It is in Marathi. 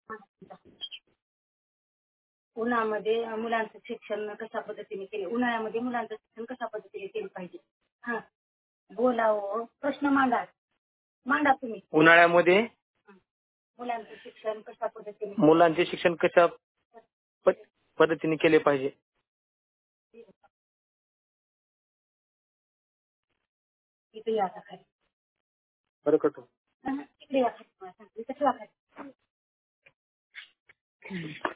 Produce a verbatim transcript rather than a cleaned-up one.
उन्हामध्ये मुलांचं शिक्षण कशा पद्धतीने केले उन्हाळ्यामध्ये मुलांचं शिक्षण कशा पद्धतीने केलं पाहिजे. हा बोला हो प्रश्न मांडा मांडा तुम्ही. उन्हाळ्यामध्ये मुलांचं शिक्षण कशा पद्धतीने मुलांचे शिक्षण कशा प- पद्धतीने केले पाहिजे. इथे या आता खाली. बरं करतो. हा, इकडे या खाली. कसं वागायचं